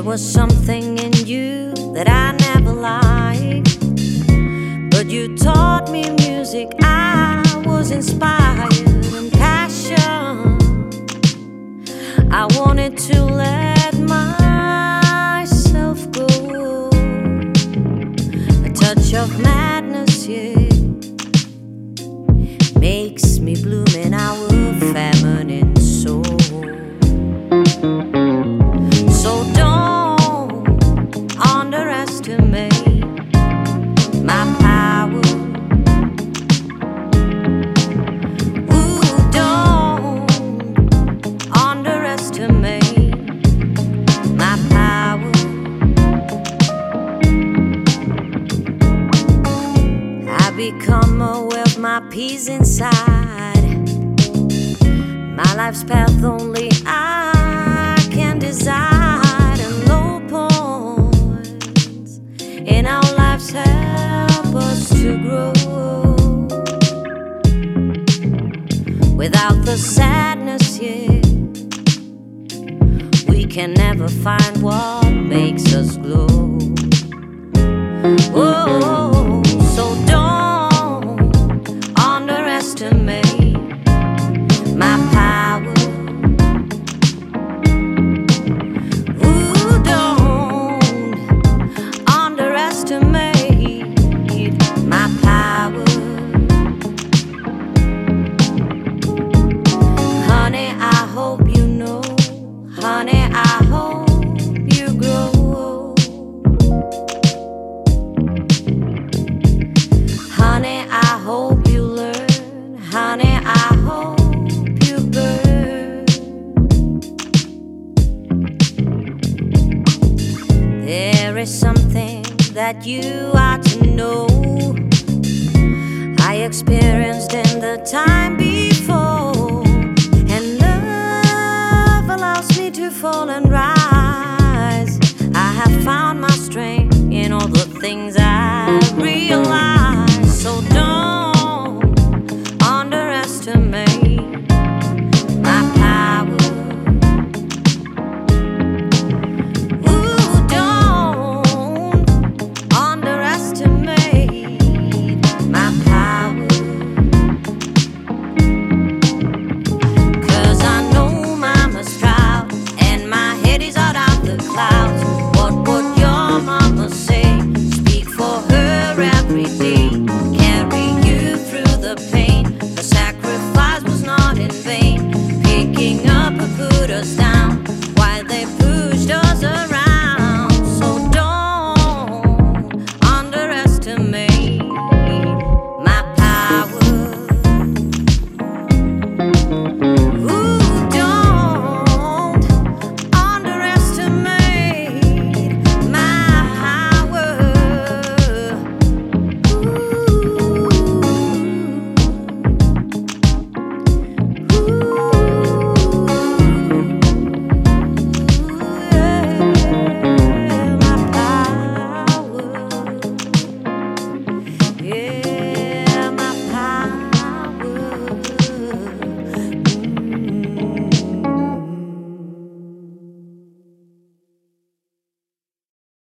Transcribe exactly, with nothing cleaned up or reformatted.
was something in you that I never liked, but you taught me music. I was inspired and passion. I wanted to let myself go. A touch of madness, yeah, makes me bloom in our feminine soul. So don't underestimate my power. Ooh, don't underestimate my power. I become aware of my peace inside. My life's path only I can decide, and low points in our lives help us to grow. Without the sadness, yeah, we can never find what makes us glow. Oh, so don't underestimate my power. Ooh, don't underestimate my power. Honey, I hope you know. Honey, I hope you grow. Honey, I hope you learn. Honey, I hope you burn. There is something that you ought to know. I experienced in the time before, and love allows me to fall and rise. I have found my strength in all the things I realize.